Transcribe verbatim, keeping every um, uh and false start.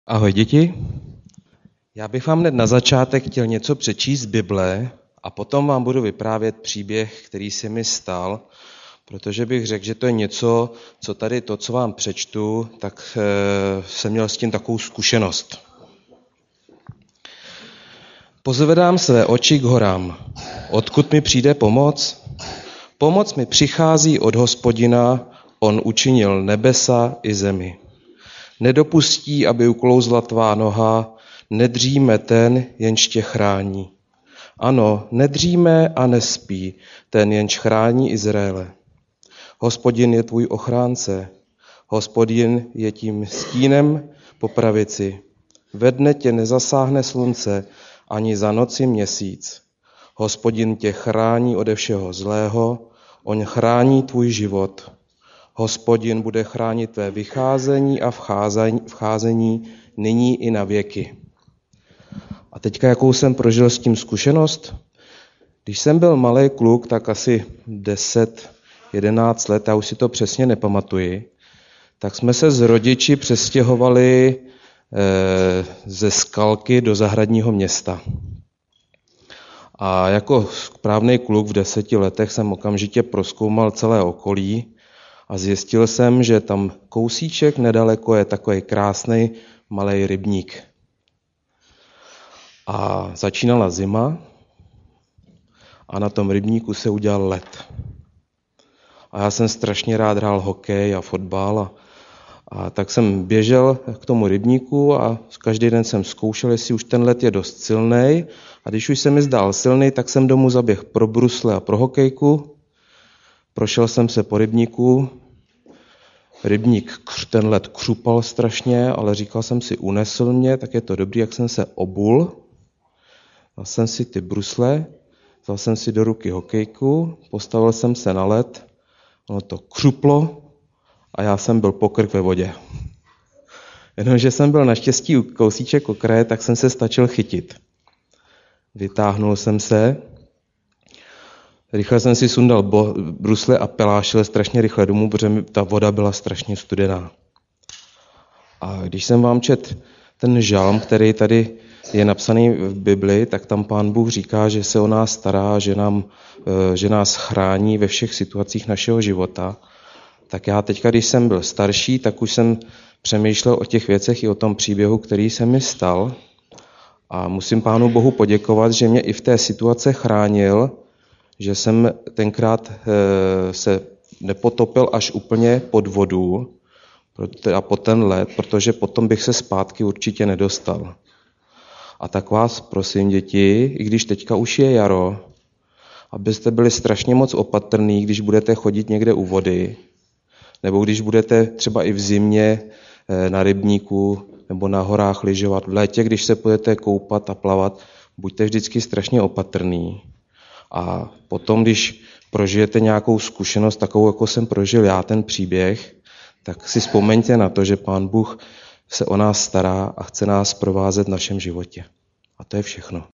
Ahoj děti, já bych vám hned na začátek chtěl něco přečíst z Bible a potom vám budu vyprávět příběh, který se mi stal, protože bych řekl, že to je něco, co tady to, co vám přečtu, tak e, jsem měl s tím takovou zkušenost. Pozvedám své oči k horám. Odkud mi přijde pomoc? Pomoc mi přichází od Hospodina, on učinil nebesa i zemi. Nedopustí, aby uklouzla tvá noha, nedříme ten, jenž tě chrání. Ano, nedříme a nespí, ten, jenž chrání Izraele. Hospodin je tvůj ochránce, Hospodin je tím stínem po pravici. Ve dne tě nezasáhne slunce, ani za noci měsíc. Hospodin tě chrání ode všeho zlého, on chrání tvůj život. Hospodin bude chránit tvé vycházení a vcházení, vcházení nyní i na věky. A teďka, jakou jsem prožil s tím zkušenost? Když jsem byl malý kluk, tak asi deset, jedenáct let, já už si to přesně nepamatuji, tak jsme se s rodiči přestěhovali e, ze Skalky do zahradního města. A jako správný kluk v deseti letech jsem okamžitě prozkoumal celé okolí a zjistil jsem, že tam kousíček nedaleko je takový krásný malý rybník. A začínala zima a na tom rybníku se udělal led. A já jsem strašně rád hrál hokej a fotbal a, a tak jsem běžel k tomu rybníku a každý den jsem zkoušel, jestli už ten led je dost silný. A když už se mi zdál silný, tak jsem domů zaběhl pro brusle a pro hokejku. Prošel jsem se po rybníku. Rybník, ten led křupal strašně, ale říkal jsem si, unesl mě, tak je to dobrý, jak jsem se obul. Dal jsem si ty brusle, vzal jsem si do ruky hokejku, postavil jsem se na led, ono to křuplo a já jsem byl po krk ve vodě. Jenomže jsem byl naštěstí kousíček okraje, tak jsem se stačil chytit. Vytáhnul jsem se, rychle jsem si sundal bo- brusle a pelášil strašně rychle domů, protože ta voda byla strašně studená. A když jsem vám čet ten žalm, který tady je napsaný v Bibli, tak tam Pán Bůh říká, že se o nás stará, že, nám, že nás chrání ve všech situacích našeho života. Tak já teďka, když jsem byl starší, tak už jsem přemýšlel o těch věcech i o tom příběhu, který se mi stal. A musím Pánu Bohu poděkovat, že mě i v té situace chránil, že jsem tenkrát se nepotopil až úplně pod vodu a pod ten led, protože potom bych se zpátky určitě nedostal. A tak vás prosím, děti, i když teďka už je jaro, abyste byli strašně moc opatrní, když budete chodit někde u vody, nebo když budete třeba i v zimě na rybníku nebo na horách lyžovat. V létě, když se budete koupat a plavat, buďte vždycky strašně opatrní. A potom, když prožijete nějakou zkušenost, takovou, jako jsem prožil já ten příběh, tak si vzpomeňte na to, že Pán Bůh se o nás stará a chce nás provázet v našem životě. A to je všechno.